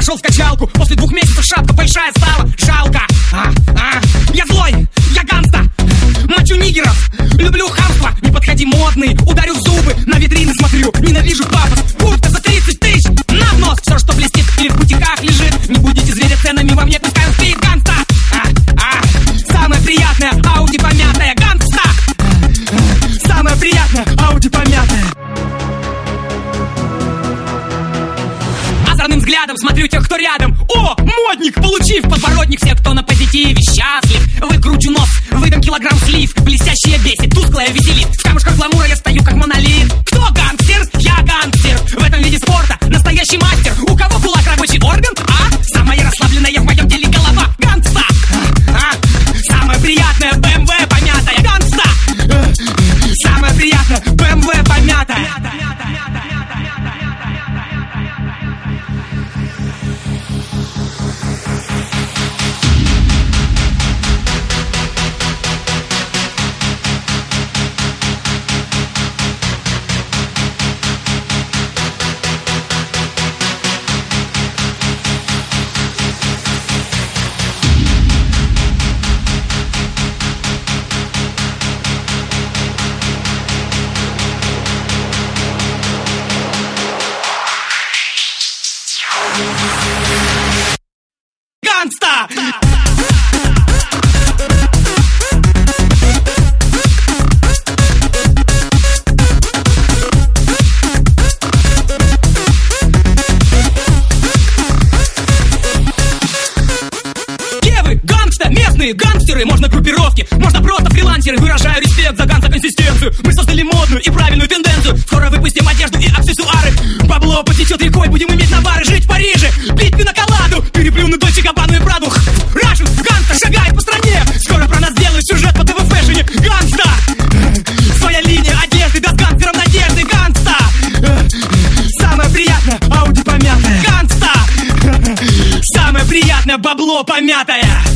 пошел в качалку. После 2 месяцев шапка большая стала. Жалко. Я злой, я ганста. Мочу нигеров, люблю хамство. Не подходи модный, ударю в зубы. На витрины смотрю, ненавижу пафос. Куртка за 30 тысяч, на нос. Все, что блестит или в бутиках лежит. Не будете зверя ценами во мне, пускай он стоит. Ганста. Самое приятное, Ауди помятая. Ганста. Самое приятное, Ауди помятая. Озорным взглядом смотрю тех, кто рядом. О, модник, получив подбородник. Все, кто на позитиве, счастлив. Выкручу нос, выдам килограмм слив. Блестящее бесит, тусклое веселит. В камушках гламура я стою, как монолит. Кто гангстер? Я гангстер. В этом виде спорта настоящий мастер. У кого кулак рабочий орган? Самая расслабленная в моем деле голова. Гангста. Самое приятное, BMW помятая. Гангста. Самое приятное, BMW помятая. Ганста! Девы, гангста, местные гангстеры. Можно группировки, можно просто фрилансеры. Выражаю респект за ганста консистенцию. Мы создали модную и правильную тенденцию. Скоро выпустим одежду и аксессуары. Бабло потечет рекой, будем иметь навары. Жить в Париже, пить пиноколаду. Переплюнуть Дольче Габбану и Праду. Рашен, ганста шагает по стране. Скоро про нас делают сюжет по ТВ фэшне. Ганста! Своя линия одежды даст гангстерам надежды. Ганста! Самое приятное, Ауди помятая. Ганста! Самое приятное, бабло помятое.